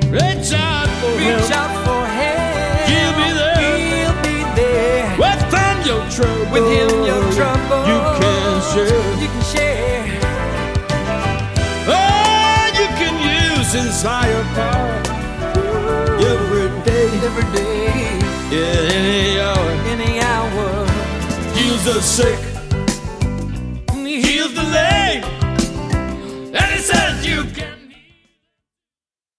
Reach out for Reach help. out for help. He'll be there. He'll be there. With him your trouble. With him your trouble. You can share. You can share. Oh, you can use his higher power every day. Every day. Yeah, any hour. Any hour. Heals the sick. Heals the lame.